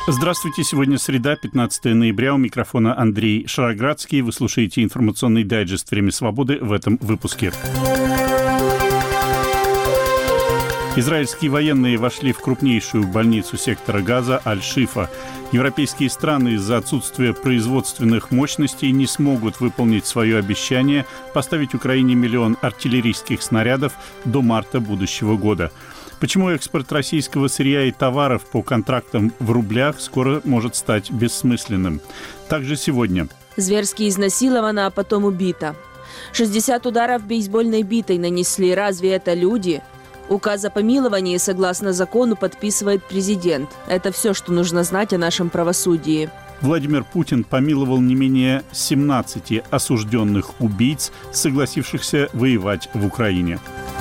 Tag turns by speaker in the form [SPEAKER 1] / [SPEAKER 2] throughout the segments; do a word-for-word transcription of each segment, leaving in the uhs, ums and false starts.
[SPEAKER 1] Здравствуйте, сегодня среда, пятнадцатое ноября, у микрофона Андрей Шароградский. Вы слушаете информационный дайджест «Время свободы» в этом выпуске. Израильские военные вошли в крупнейшую больницу сектора Газа Аль-Шифа. Европейские страны из-за отсутствия производственных мощностей не смогут выполнить свое обещание поставить Украине миллион артиллерийских снарядов до марта будущего года. Почему экспорт российского сырья и товаров по контрактам в рублях скоро может стать бессмысленным? Также сегодня.
[SPEAKER 2] Зверски изнасилована, а потом убита. шестьдесят ударов бейсбольной битой нанесли. Разве это люди? Указ о помиловании, согласно закону, подписывает президент. Это все, что нужно знать о нашем правосудии.
[SPEAKER 1] Владимир Путин помиловал не менее семнадцати осужденных убийц, согласившихся воевать в Украине.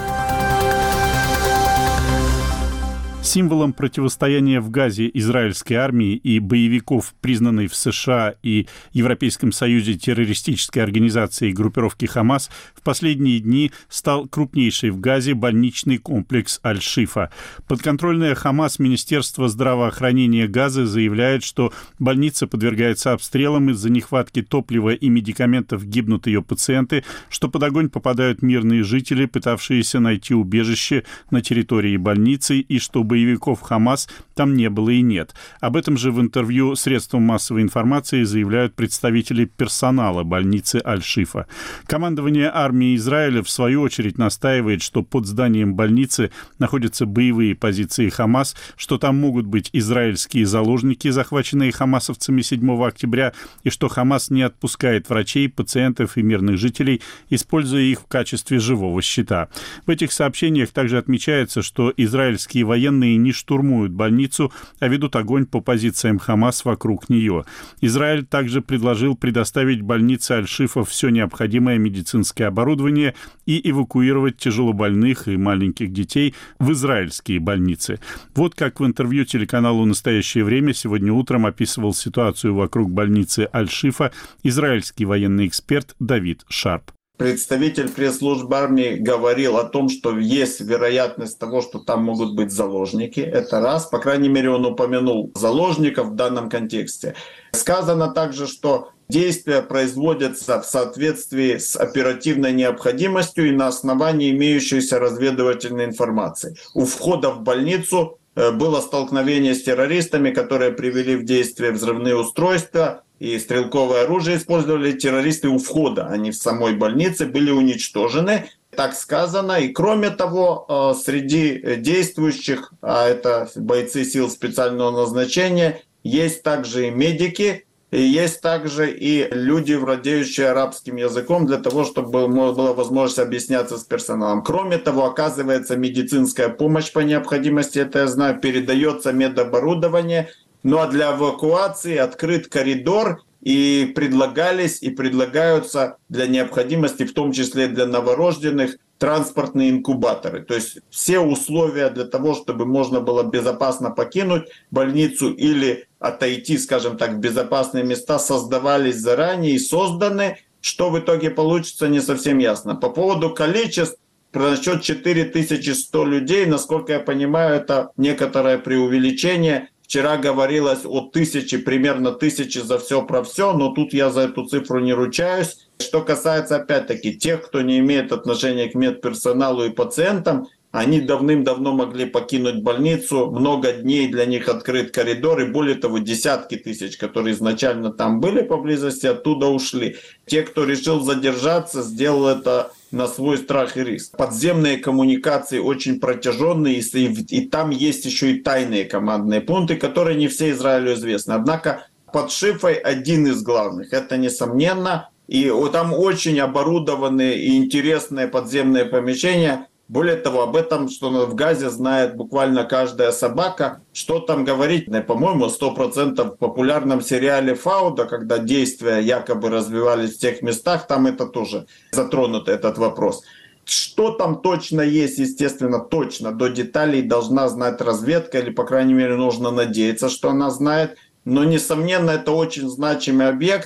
[SPEAKER 1] Символом противостояния в Газе израильской армии и боевиков, признанной в США и Европейском Союзе террористической организацией группировки «Хамас», в последние дни стал крупнейший в Газе больничный комплекс Аль-Шифа. Подконтрольное «Хамас» Министерство здравоохранения Газы заявляет, что больница подвергается обстрелам, из-за нехватки топлива и медикаментов гибнут ее пациенты, что под огонь попадают мирные жители, пытавшиеся найти убежище на территории больницы, и что боевиков «Хамас» там не было и нет. Об этом же в интервью средствам массовой информации заявляют представители персонала больницы Аль-Шифа. Командование армии Израиля, в свою очередь, настаивает, что под зданием больницы находятся боевые позиции «Хамас», что там могут быть израильские заложники, захваченные хамасовцами седьмого октября, и что «Хамас» не отпускает врачей, пациентов и мирных жителей, используя их в качестве живого щита. В этих сообщениях также отмечается, что израильские военные не штурмуют больницу, а ведут огонь по позициям «Хамас» вокруг нее. Израиль также предложил предоставить больнице Аль-Шифа все необходимое медицинское оборудование и эвакуировать тяжелобольных и маленьких детей в израильские больницы. Вот как в интервью телеканалу «Настоящее время» сегодня утром описывал ситуацию вокруг больницы Аль-Шифа израильский военный эксперт Давид Шарп.
[SPEAKER 3] Представитель пресс-службы армии говорил о том, что есть вероятность того, что там могут быть заложники. Это раз. По крайней мере, он упомянул заложников в данном контексте. Сказано также, что действия производятся в соответствии с оперативной необходимостью и на основании имеющейся разведывательной информации. У входа в больницу было столкновение с террористами, которые привели в действие взрывные устройства, и стрелковое оружие использовали террористы у входа. Они в самой больнице были уничтожены, так сказано. И кроме того, среди действующих, а это бойцы сил специального назначения, есть также и медики, и есть также и люди, владеющие арабским языком, для того, чтобы была возможность объясняться с персоналом. Кроме того, оказывается медицинская помощь по необходимости, это я знаю, передается медоборудование. Ну а для эвакуации открыт коридор, и предлагались и предлагаются для необходимости, в том числе для новорожденных, транспортные инкубаторы. То есть все условия для того, чтобы можно было безопасно покинуть больницу или отойти, скажем так, в безопасные места, создавались заранее и созданы. Что в итоге получится, не совсем ясно. По поводу количеств, насчет четыре тысячи сто людей, насколько я понимаю, это некоторое преувеличение. Вчера говорилось о тысяче, примерно тысячи за все про все, но тут я за эту цифру не ручаюсь. Что касается, опять-таки, тех, кто не имеет отношения к медперсоналу и пациентам, они давным-давно могли покинуть больницу, много дней для них открыт коридор, и более того, десятки тысяч, которые изначально там были поблизости, оттуда ушли. Те, кто решил задержаться, сделал это на свой страх и риск. Подземные коммуникации очень протяженные, и, и там есть еще и тайные командные пункты, которые не все Израилю известны. Однако под Шифой один из главных, это несомненно, и там очень оборудованные и интересные подземные помещения. Более того, об этом, что в Газе знает буквально каждая собака. Что там говорить? По-моему, сто процентов в популярном сериале «Фауда», когда действия якобы развивались в тех местах, там это тоже затронут, этот вопрос. Что там точно есть, естественно, точно до деталей должна знать разведка, или, по крайней мере, нужно надеяться, что она знает. Но, несомненно, это очень значимый объект.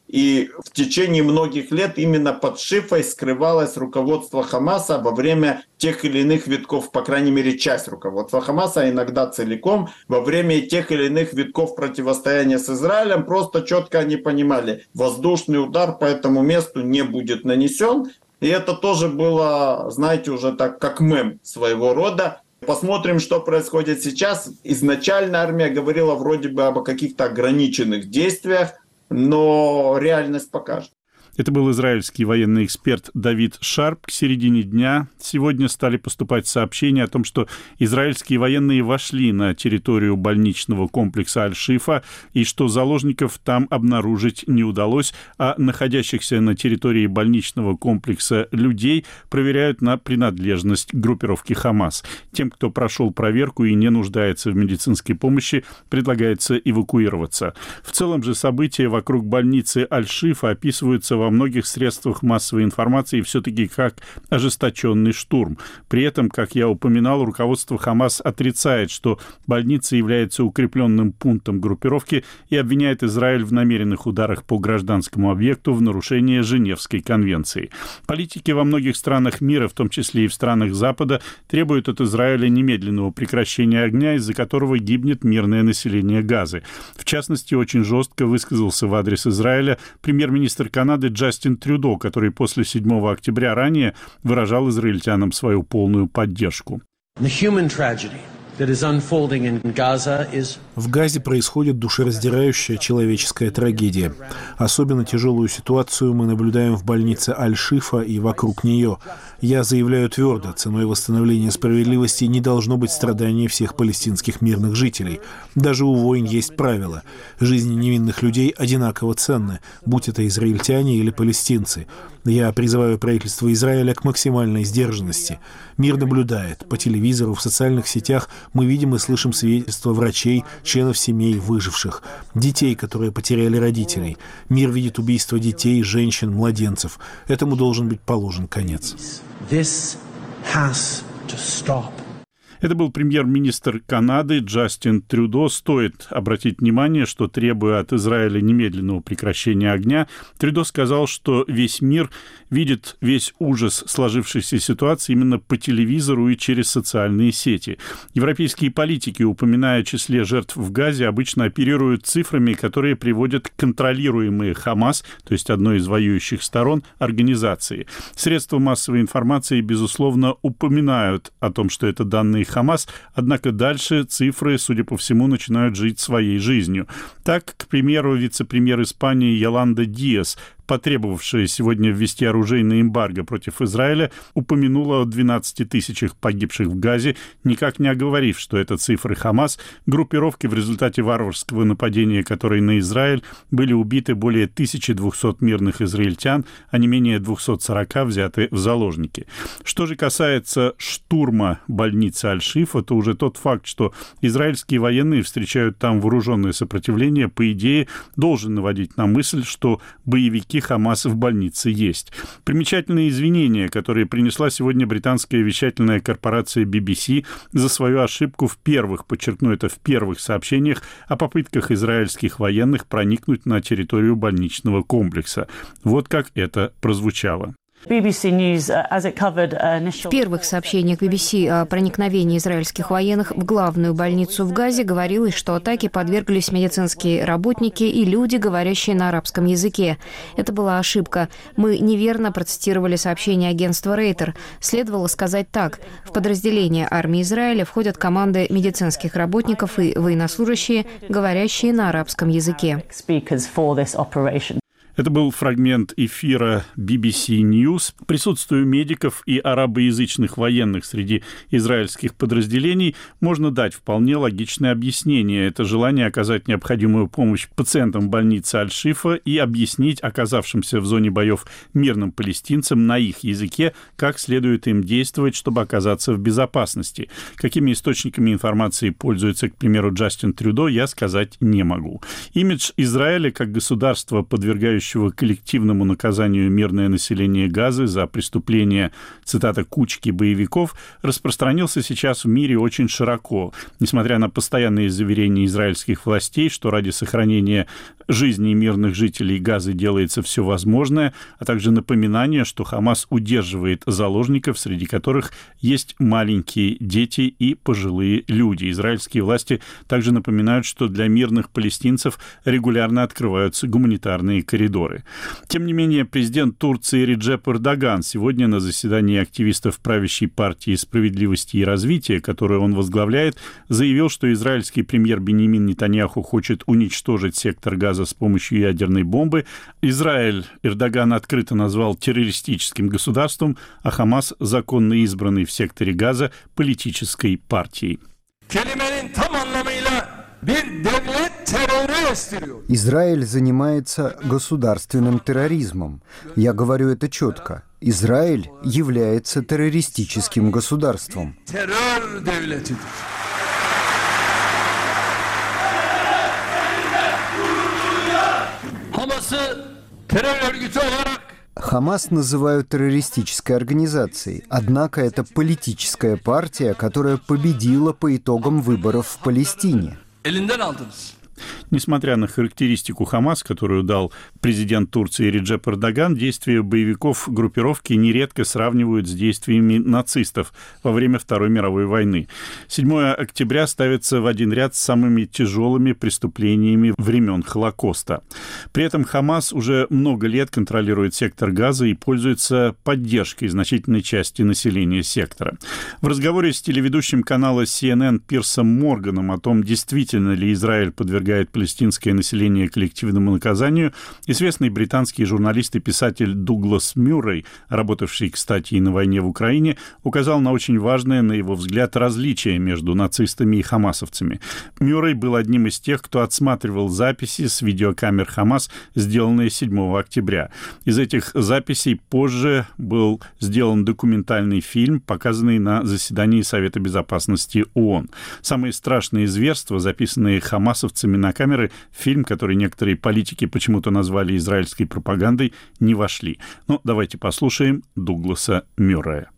[SPEAKER 3] И в течение многих лет именно под шифрой скрывалось руководство Хамаса во время тех или иных витков, по крайней мере, часть руководства Хамаса, а иногда целиком, во время тех или иных витков противостояния с Израилем, просто четко они понимали, воздушный удар по этому месту не будет нанесен. И это тоже было, знаете, уже так, как мем своего рода. Посмотрим, что происходит сейчас. Изначально армия говорила вроде бы об каких-то ограниченных действиях, но реальность покажет.
[SPEAKER 1] Это был израильский военный эксперт Давид Шарп. К середине дня сегодня стали поступать сообщения о том, что израильские военные вошли на территорию больничного комплекса Аль-Шифа и что заложников там обнаружить не удалось, а находящихся на территории больничного комплекса людей проверяют на принадлежность к группировке Хамас. Тем, кто прошел проверку и не нуждается в медицинской помощи, предлагается эвакуироваться. В целом же события вокруг больницы Аль-Шифа описываются во во многих средствах массовой информации все-таки как ожесточенный штурм. При этом, как я упоминал, руководство Хамас отрицает, что больница является укрепленным пунктом группировки и обвиняет Израиль в намеренных ударах по гражданскому объекту в нарушение Женевской конвенции. Политики во многих странах мира, в том числе и в странах Запада, требуют от Израиля немедленного прекращения огня, из-за которого гибнет мирное население Газы. В частности, очень жестко высказался в адрес Израиля премьер-министр Канады Джастин Трюдо, который после седьмого октября ранее выражал израильтянам свою полную поддержку.
[SPEAKER 4] В Газе происходит душераздирающая человеческая трагедия. Особенно тяжелую ситуацию мы наблюдаем в больнице Аль-Шифа и вокруг нее. Я заявляю твердо, ценой восстановления справедливости не должно быть страданий всех палестинских мирных жителей. Даже у войн есть правила. Жизни невинных людей одинаково ценны, будь это израильтяне или палестинцы. Я призываю правительство Израиля к максимальной сдержанности. Мир наблюдает. По телевизору, в социальных сетях мы видим и слышим свидетельства врачей, членов семей выживших, детей, которые потеряли родителей. Мир видит убийство детей, женщин, младенцев. Этому должен быть положен конец.
[SPEAKER 5] This has to stop.
[SPEAKER 1] Это был премьер-министр Канады Джастин Трюдо. Стоит обратить внимание, что, требуя от Израиля немедленного прекращения огня, Трюдо сказал, что весь мир видит весь ужас сложившейся ситуации именно по телевизору и через социальные сети. Европейские политики, упоминая о числе жертв в Газе, обычно оперируют цифрами, которые приводят контролируемые Хамас, то есть одной из воюющих сторон, организации. Средства массовой информации, безусловно, упоминают о том, что это данные Хамас, однако дальше цифры, судя по всему, начинают жить своей жизнью. Так, к примеру, вице-премьер Испании Йоланда Диас, потребовавшая сегодня ввести оружейное эмбарго против Израиля, упомянула о двенадцати тысячах погибших в Газе, никак не оговорив, что это цифры Хамас, группировки, в результате варварского нападения которой на Израиль были убиты более тысячи двухсот мирных израильтян, а не менее двухсот сорока взяты в заложники. Что же касается штурма больницы Аль-Шифа, то уже тот факт, что израильские военные встречают там вооруженное сопротивление, по идее, должен наводить на мысль, что боевики Хамас в больнице есть. Примечательные извинения, которые принесла сегодня британская вещательная корпорация би би си за свою ошибку в первых, подчеркну это, в первых сообщениях о попытках израильских военных проникнуть на территорию больничного комплекса. Вот как это прозвучало.
[SPEAKER 6] В первых сообщениях би би си о проникновении израильских военных в главную больницу в Газе говорилось, что атаке подверглись медицинские работники и люди, говорящие на арабском языке. Это была ошибка. Мы неверно процитировали сообщение агентства Рейтер. Следовало сказать так. В подразделение армии Израиля входят команды медицинских работников и военнослужащие, говорящие на арабском языке.
[SPEAKER 1] Это был фрагмент эфира би би си News. Присутствию медиков и арабоязычных военных среди израильских подразделений можно дать вполне логичное объяснение. Это желание оказать необходимую помощь пациентам больницы Аль-Шифа и объяснить оказавшимся в зоне боев мирным палестинцам на их языке, как следует им действовать, чтобы оказаться в безопасности. Какими источниками информации пользуется, к примеру, Джастин Трюдо, я сказать не могу. Имидж Израиля как государства, подвергающего призывающего к коллективному наказанию мирное население Газы за преступления, цитата, «кучки боевиков», распространился сейчас в мире очень широко, несмотря на постоянные заверения израильских властей, что ради сохранения жизни мирных жителей Газы делается все возможное, а также напоминание, что Хамас удерживает заложников, среди которых есть маленькие дети и пожилые люди. Израильские власти также напоминают, что для мирных палестинцев регулярно открываются гуманитарные коридоры. Тем не менее, президент Турции Реджеп Эрдоган сегодня на заседании активистов правящей партии «Справедливости и развития», которую он возглавляет, заявил, что израильский премьер Биньямин Нетаньяху хочет уничтожить сектор Газа с помощью ядерной бомбы. Израиль Эрдоган открыто назвал террористическим государством, а Хамас – законно избранной в секторе Газа политической партией.
[SPEAKER 7] Израиль занимается государственным терроризмом. Я говорю это четко. Израиль является террористическим государством. Хамас называют террористической организацией, однако это политическая партия, которая победила по итогам выборов в Палестине.
[SPEAKER 1] Несмотря на характеристику Хамас, которую дал президент Турции Реджеп Эрдоган, действия боевиков группировки нередко сравнивают с действиями нацистов во время Второй мировой войны. седьмое октября ставится в один ряд с самыми тяжелыми преступлениями времен Холокоста. При этом Хамас уже много лет контролирует сектор Газа и пользуется поддержкой значительной части населения сектора. В разговоре с телеведущим канала си эн эн Пирсом Морганом о том, действительно ли Израиль подвергает палестинское население коллективному наказанию, известный британский журналист и писатель Дуглас Мюррей, работавший, кстати, и на войне в Украине, указал на очень важное, на его взгляд, различие между нацистами и хамасовцами. Мюррей был одним из тех, кто отсматривал записи с видеокамер Хамас, сделанные седьмого октября. Из этих записей позже был сделан документальный фильм, показанный на заседании Совета Безопасности ООН. Самые страшные зверства, записанные хамасовцами на камеры, фильм, который некоторые политики почему-то назвали израильской пропагандой, не вошли. Но давайте послушаем Дугласа Мюррея.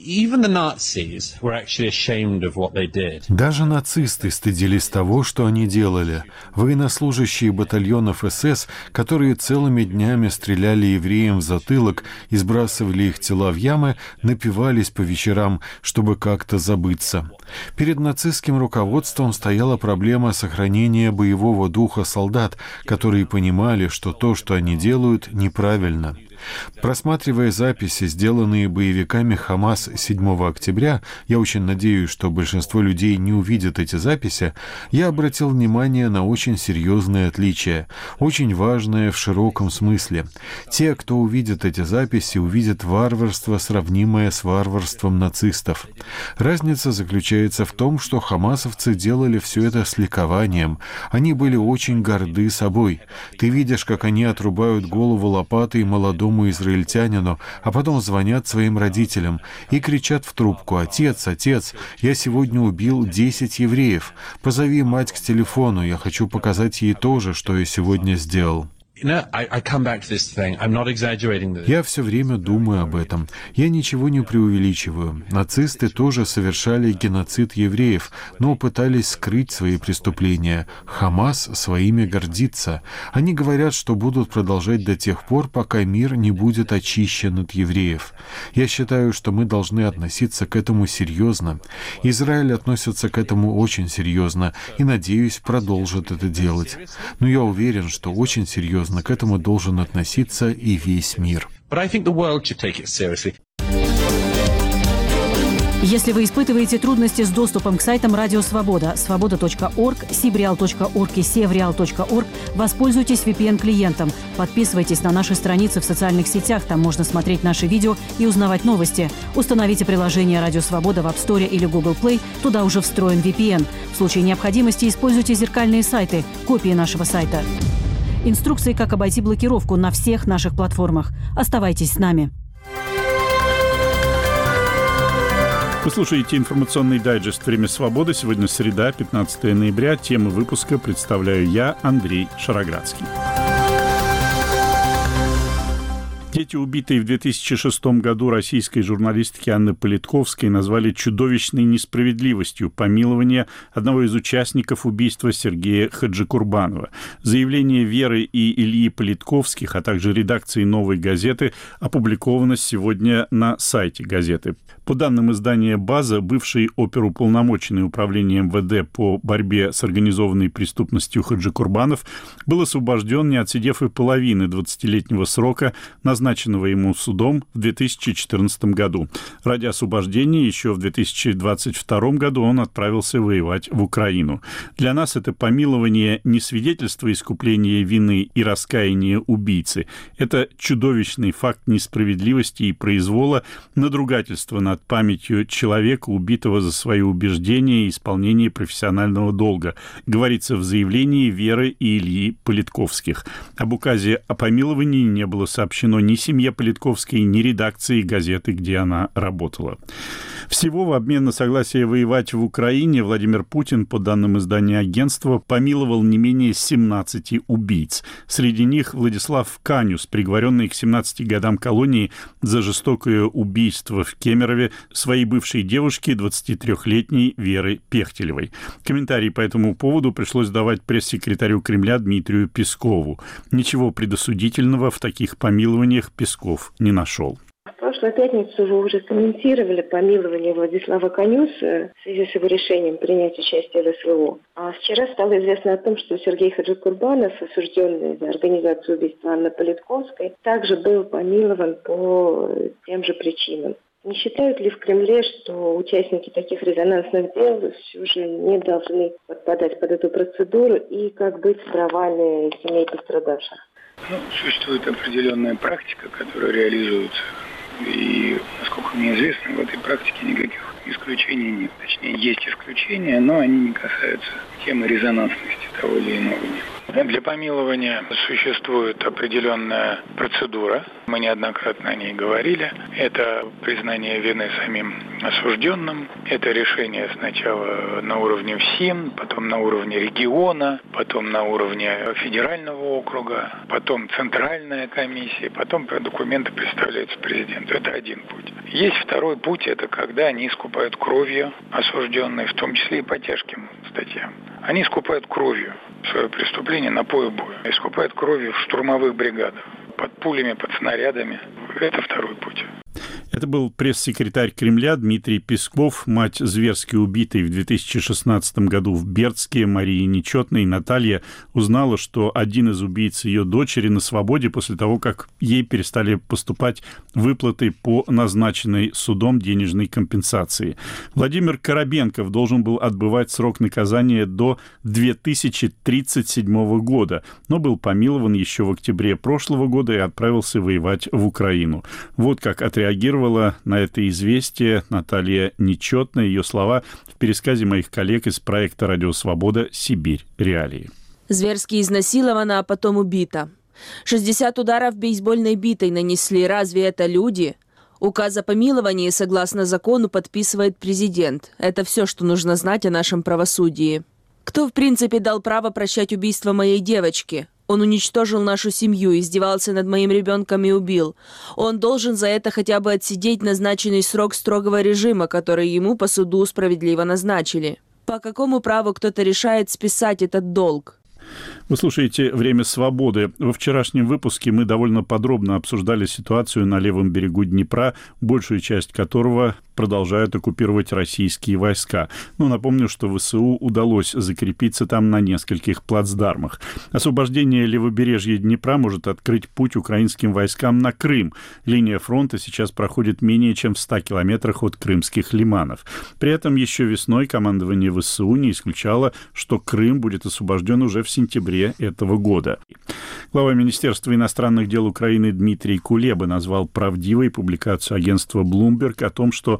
[SPEAKER 8] Даже нацисты стыдились того, что они делали. Военнослужащие батальонов эс эс, которые целыми днями стреляли евреям в затылок и сбрасывали их тела в ямы, напивались по вечерам, чтобы как-то забыться. Перед нацистским руководством стояла проблема сохранения боевого духа солдат, которые понимали, что то, что они делают, неправильно. Просматривая записи, сделанные боевиками Хамас седьмого октября, я очень надеюсь, что большинство людей не увидят эти записи, я обратил внимание на очень серьезное отличие, очень важное в широком смысле. Те, кто увидит эти записи, увидят варварство, сравнимое с варварством нацистов. Разница заключается в том, что хамасовцы делали все это с ликованием. Они были очень горды собой. Ты видишь, как они отрубают голову лопатой молодому израильтянину, а потом звонят своим родителям и кричат в трубку: «Отец, отец, я сегодня убил десять евреев. Позови мать к телефону, я хочу показать ей тоже, что я сегодня сделал». Я все время думаю об этом. Я ничего не преувеличиваю. Нацисты тоже совершали геноцид евреев, но пытались скрыть свои преступления. Хамас своими гордится. Они говорят, что будут продолжать до тех пор, пока мир не будет очищен от евреев. Я считаю, что мы должны относиться к этому серьезно. Израиль относится к этому очень серьезно и, надеюсь, продолжит это делать. Но я уверен, что очень серьезно к этому должен относиться и весь мир.
[SPEAKER 9] Если вы испытываете трудности с доступом к сайтам Радио Свобода, свобода точка орг, сибреал точка орг и севреал точка орг, воспользуйтесь ви пи эн-клиентом. Подписывайтесь на наши страницы в социальных сетях, там можно смотреть наши видео и узнавать новости. Установите приложение Радио Свобода в App Store или Google Play, туда уже встроен ви пи эн. В случае необходимости используйте зеркальные сайты, копии нашего сайта. Инструкции, как обойти блокировку на всех наших платформах. Оставайтесь с нами.
[SPEAKER 1] Вы слушаете информационный дайджест «Время свободы». Сегодня среда, пятнадцатое ноября. Тему выпуска представляю я, Андрей Шароградский. Дети, убитые в две тысячи шестом году российской журналистки Анны Политковской, назвали чудовищной несправедливостью помилования одного из участников убийства Сергея Хаджикурбанова. Заявление Веры и Ильи Политковских, а также редакции «Новой газеты» опубликовано сегодня на сайте газеты. По данным издания «База», бывший оперуполномоченный управления эм вэ дэ по борьбе с организованной преступностью Хаджикурбанов был освобожден, не отсидев и половины двадцатилетнего срока, назначенного ему судом в две тысячи четырнадцатом году. Ради освобождения еще в две тысячи двадцать втором году он отправился воевать в Украину. Для нас это помилование не свидетельство искупления вины и раскаяния убийцы. Это чудовищный факт несправедливости и произвола, надругательства над памятью человека, убитого за свои убеждения и исполнение профессионального долга, говорится в заявлении Веры и Ильи Политковских. Об указе о помиловании не было сообщено ни семье Политковской, ни редакции газеты, где она работала. Всего в обмен на согласие воевать в Украине Владимир Путин, по данным издания агентства, помиловал не менее семнадцати убийц. Среди них Владислав Канюс, приговоренный к семнадцати годам колонии за жестокое убийство в Кемерове своей бывшей девушки, двадцатитрёхлетней Веры Пехтелевой. Комментарий по этому поводу пришлось давать пресс-секретарю Кремля Дмитрию Пескову. Ничего предосудительного в таких помилованиях Песков не нашел.
[SPEAKER 10] В прошлую пятницу вы уже комментировали помилование Владислава Канюса в связи с его решением принять участие в эс вэ о. А вчера стало известно о том, что Сергей Хаджикурбанов, осужденный за организацию убийства Анны Политковской, также был помилован по тем же причинам. Не считают ли в Кремле, что участники таких резонансных дел все же не должны подпадать под эту процедуру, и как быть с правами семей пострадавших?
[SPEAKER 11] Ну, существует определенная практика, которая реализуется. И, насколько мне известно, в этой практике никаких исключений нет. Точнее, есть исключения, но они не касаются темы резонансности того или иного дела. Для помилования существует определенная процедура. Мы неоднократно о ней говорили. Это признание вины самим осужденным. Это решение сначала на уровне ВСИН, потом на уровне региона, потом на уровне федерального округа, потом центральная комиссия, потом документы представляются президенту. Это один путь. Есть второй путь, это когда они искупают кровью осужденные, в том числе и по тяжким статьям. Они искупают кровью свое преступление на поле боя, искупают кровью в штурмовых бригадах, под пулями, под снарядами. Это второй путь.
[SPEAKER 1] Это был пресс-секретарь Кремля Дмитрий Песков. Мать зверски убитой в две тысячи шестнадцатом году в Бердске Марии Нечетной, Наталья, узнала, что один из убийц ее дочери на свободе после того, как ей перестали поступать выплаты по назначенной судом денежной компенсации. Владимир Коробенков должен был отбывать срок наказания до две тысячи тридцать седьмого года, но был помилован еще в октябре прошлого года и отправился воевать в Украину. Вот как отреагировала на это известие Наталья Нечетная. Ее слова в пересказе моих коллег из проекта «Радио Свобода. Сибирь. Реалии».
[SPEAKER 2] Зверски изнасилована, а потом убита. шестьдесят ударов бейсбольной битой нанесли. Разве это люди? Указ о помиловании, согласно закону, подписывает президент. Это все, что нужно знать о нашем правосудии. Кто, в принципе, дал право прощать убийство моей девочки? Он уничтожил нашу семью, издевался над моим ребенком и убил. Он должен за это хотя бы отсидеть назначенный срок строгого режима, который ему по суду справедливо назначили. По какому праву кто-то решает списать этот долг?
[SPEAKER 1] Вы слушаете «Время свободы». Во вчерашнем выпуске мы довольно подробно обсуждали ситуацию на левом берегу Днепра, большую часть которого продолжают оккупировать российские войска. Но напомню, что ВСУ удалось закрепиться там на нескольких плацдармах. Освобождение левобережья Днепра может открыть путь украинским войскам на Крым. Линия фронта сейчас проходит менее чем в ста километрах от крымских лиманов. При этом еще весной командование ВСУ не исключало, что Крым будет освобожден уже в сентябре этого года. Глава Министерства иностранных дел Украины Дмитрий Кулеба назвал правдивой публикацию агентства Bloomberg о том, что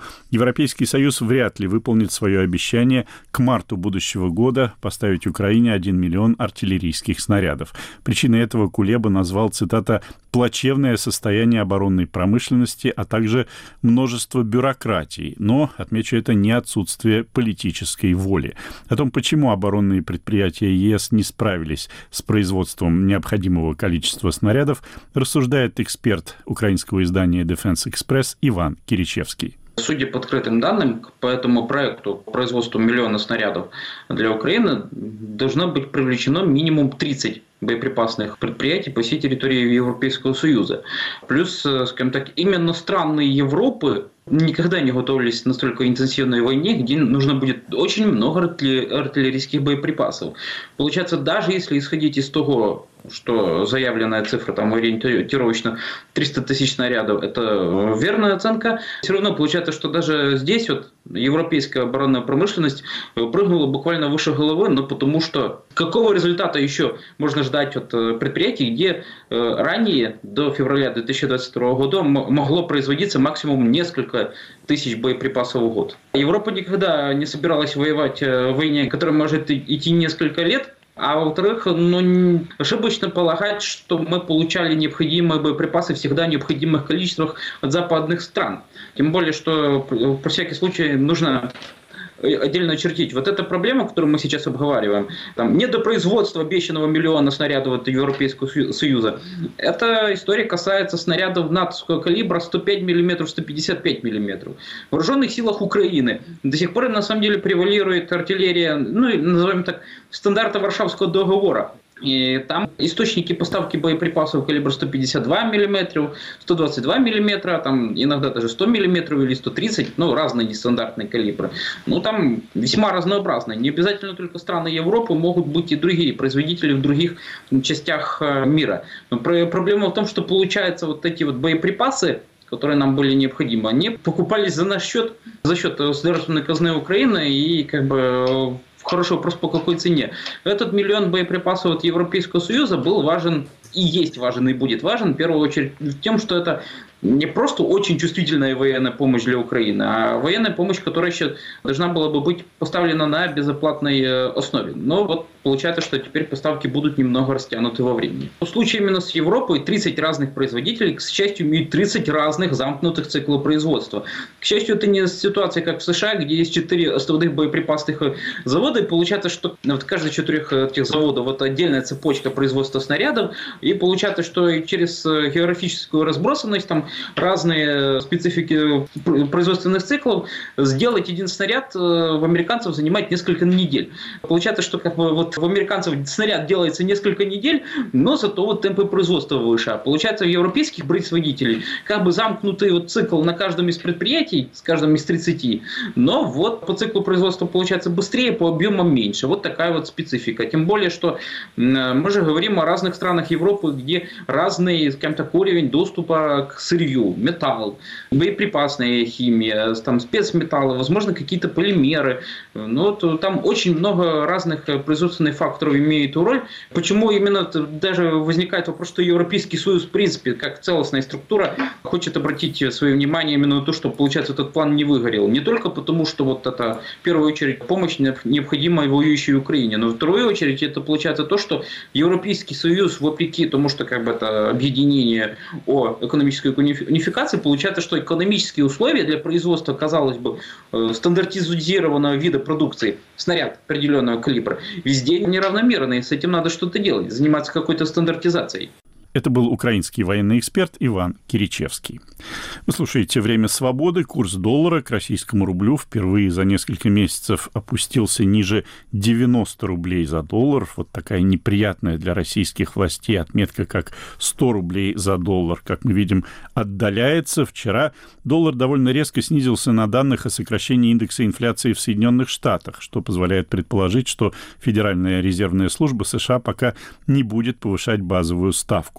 [SPEAKER 1] Европейский Союз вряд ли выполнит свое обещание к марту будущего года поставить Украине один миллион артиллерийских снарядов. Причиной этого Кулеба назвал, цитата, «плачевное состояние оборонной промышленности, а также множество бюрократий». Но, отмечу, это не отсутствие политической воли. О том, почему оборонные предприятия ЕС не справились с производством необходимого количества снарядов, рассуждает эксперт украинского издания Defense Express Иван Киричевский.
[SPEAKER 12] Судя по открытым данным, по этому проекту по производству миллиона снарядов для Украины должно быть привлечено минимум тридцать боеприпасных предприятий по всей территории Европейского Союза. Плюс, скажем так, именно страны Европы никогда не готовились к настолько интенсивной войне, где нужно будет очень много артиллерийских боеприпасов. Получается, даже если исходить из того, что заявленная цифра там ориентировочно триста тысяч снарядов, это верная оценка, все равно получается, что даже здесь вот европейская оборонная промышленность прыгнула буквально выше головы, но потому что какого результата еще можно ждать от предприятий, где ранее, до февраля две тысячи двадцать второго года, могло производиться максимум несколько тысяч боеприпасов в год. Европа никогда не собиралась воевать в войне, которая может идти несколько лет. А во-вторых, ну, ошибочно полагать, что мы получали необходимые боеприпасы всегда в необходимых количествах от западных стран. Тем более, что про всякий случай нужно отдельно очертить. Вот эта проблема, которую мы сейчас обговариваем, там, недопроизводство обещанного миллиона снарядов от Европейского Союза, эта история касается снарядов натовского калибра сто пять миллиметров, сто пятьдесят пять миллиметров. В вооруженных силах Украины до сих пор на самом деле превалирует артиллерия, ну, назовем так, стандарта Варшавского договора. И там источники поставки боеприпасов калибра сто пятьдесят два миллиметра, сто двадцать два миллиметра, там иногда даже сто миллиметров или сто тридцать, ну, разные нестандартные калибры. Ну, там весьма разнообразные. Не обязательно только страны Европы, могут быть и другие производители в других частях мира. Но проблема в том, что получается вот эти вот боеприпасы, которые нам были необходимы, они покупались за наш счет, за счет государственной казны Украины и как бы... Хороший вопрос, по какой цене. Этот миллион боеприпасов от Европейского Союза был важен и есть важен, и будет важен, в первую очередь, тем, что это не просто очень чувствительная военная помощь для Украины, а военная помощь, которая еще должна была бы быть поставлена на безоплатной основе. Но вот получается, что теперь поставки будут немного растянуты во времени. В случае именно с Европой тридцать разных производителей, к счастью, имеют тридцать разных замкнутых циклов производства. К счастью, это не ситуация, как в США, где есть четыре основных боеприпасных завода, и получается, что вот каждый из четырех этих заводов вот отдельная цепочка производства снарядов, и получается, что через географическую разбросанность, там разные специфики производственных циклов, сделать один снаряд в американцев занимает несколько недель. Получается, что как бы вот в американцев снаряд делается несколько недель, но зато вот темпы производства выше. А получается, у европейских производителей как бы замкнутый вот цикл на каждом из предприятий, с каждым из тридцати, но вот по циклу производства получается быстрее, по объемам меньше. Вот такая вот специфика. Тем более, что мы же говорим о разных странах Европы, где разный, скажем так, уровень доступа к сырью, металл, боеприпасная химия, там спецметаллы, возможно, какие-то полимеры. Но вот там очень много разных производственных факторов имеют роль. Почему именно даже возникает вопрос, что Европейский Союз, в принципе, как целостная структура, хочет обратить свое внимание именно на то, что, получается, этот план не выгорел. Не только потому, что вот это, в первую очередь, помощь необходимая воюющей Украине, но в вторую очередь это получается то, что Европейский Союз, вопреки тому, что как бы это объединение о экономической унификации, получается, что экономические условия для производства, казалось бы, стандартизированного вида продукции, снаряд определенного калибра, везде неравномерные. С этим надо что-то делать, заниматься какой-то стандартизацией.
[SPEAKER 1] Это был украинский военный эксперт Иван Киричевский. Вы слушаете «Время свободы». Курс доллара к российскому рублю впервые за несколько месяцев опустился ниже девяноста рублей за доллар. Вот такая неприятная для российских властей отметка, как сто рублей за доллар, как мы видим, отдаляется. Вчера доллар довольно резко снизился на данных о сокращении индекса инфляции в Соединенных Штатах, что позволяет предположить, что Федеральная резервная служба США пока не будет повышать базовую ставку.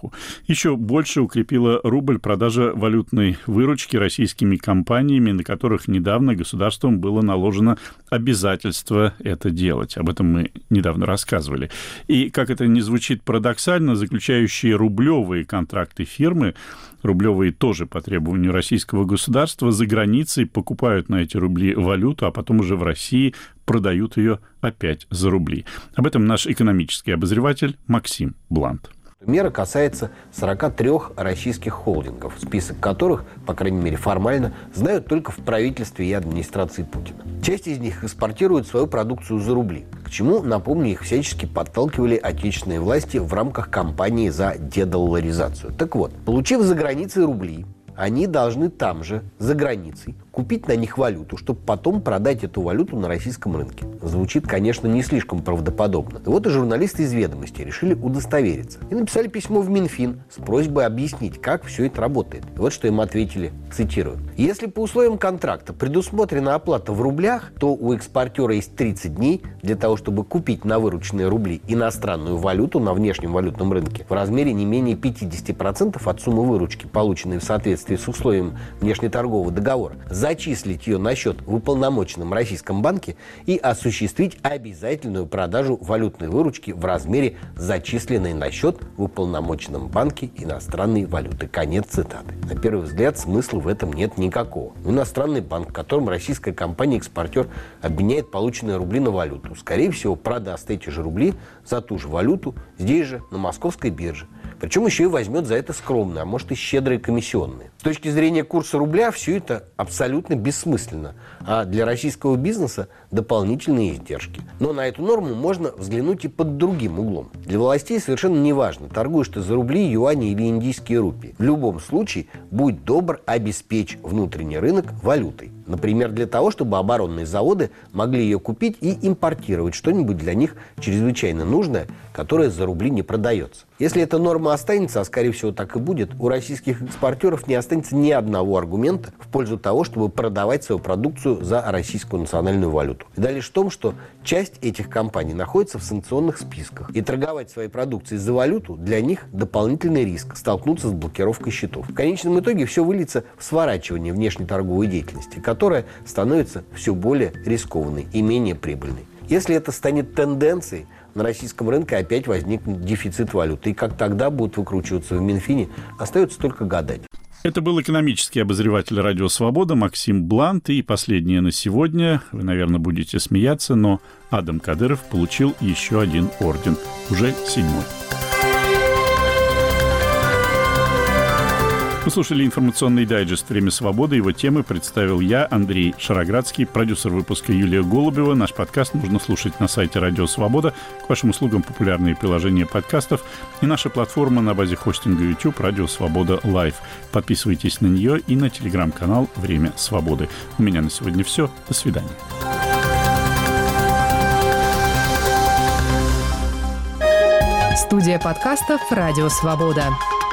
[SPEAKER 1] экономику. Еще больше укрепила рубль продажа валютной выручки российскими компаниями, на которых недавно государством было наложено обязательство это делать. Об этом мы недавно рассказывали. И, как это ни звучит парадоксально, заключающие рублевые контракты фирмы, рублевые тоже по требованию российского государства, за границей покупают на эти рубли валюту, а потом уже в России продают ее опять за рубли. Об этом наш экономический обозреватель Максим Блант.
[SPEAKER 13] Мера касается сорока трёх российских холдингов, список которых, по крайней мере формально, знают только в правительстве и администрации Путина. Часть из них экспортирует свою продукцию за рубли, к чему, напомню, их всячески подталкивали отечественные власти в рамках кампании за дедолларизацию. Так вот, получив за границей рубли, они должны там же, за границей, купить на них валюту, чтобы потом продать эту валюту на российском рынке. Звучит, конечно, не слишком правдоподобно. И вот и журналисты из «Ведомости» решили удостовериться. И написали письмо в Минфин с просьбой объяснить, как все это работает. И вот что им ответили, цитирую. «Если по условиям контракта предусмотрена оплата в рублях, то у экспортера есть тридцать дней для того, чтобы купить на вырученные рубли иностранную валюту на внешнем валютном рынке в размере не менее пятьдесят процентов от суммы выручки, полученной в соответствии с условием внешнеторгового договора, зачислить ее на счет в уполномоченном российском банке и осуществить обязательную продажу валютной выручки в размере зачисленной на счет в уполномоченном банке иностранной валюты». Конец цитаты. На первый взгляд смысла в этом нет никакого. Иностранный банк, в котором российская компания-экспортер обменяет полученные рубли на валюту, скорее всего, продаст эти же рубли за ту же валюту здесь же, на московской бирже. Причем еще и возьмет за это скромные, а может и щедрые комиссионные. С точки зрения курса рубля все это абсолютно бессмысленно, а для российского бизнеса дополнительные издержки. Но на эту норму можно взглянуть и под другим углом. Для властей совершенно не важно, торгуешь ты за рубли, юани или индийские рупии. В любом случае, будь добр, обеспечь внутренний рынок валютой. Например, для того, чтобы оборонные заводы могли ее купить и импортировать что-нибудь для них чрезвычайно нужное, которое за рубли не продается. Если эта норма останется, а скорее всего так и будет, у российских экспортеров не останется ни одного аргумента в пользу того, чтобы продавать свою продукцию за российскую национальную валюту. Беда лишь в том, что часть этих компаний находится в санкционных списках, и торговать своей продукцией за валюту для них дополнительный риск столкнуться с блокировкой счетов. В конечном итоге все выльется в сворачивание внешнеторговой деятельности, которая становится все более рискованной и менее прибыльной. Если это станет тенденцией, на российском рынке опять возникнет дефицит валюты. И как тогда будут выкручиваться в Минфине, остается только гадать.
[SPEAKER 1] Это был экономический обозреватель «Радио Свобода» Максим Блант. И последнее на сегодня. Вы, наверное, будете смеяться, но Адам Кадыров получил еще один орден. Уже седьмой. Вы слушали информационный дайджест «Время свободы». Его темы представил я, Андрей Шароградский, продюсер выпуска Юлия Голубева. Наш подкаст можно слушать на сайте «Радио Свобода». К вашим услугам популярные приложения подкастов и наша платформа на базе хостинга YouTube «Радио Свобода Лайв». Подписывайтесь на нее и на телеграм-канал «Время свободы». У меня на сегодня все. До свидания.
[SPEAKER 14] Студия подкастов «Радио Свобода».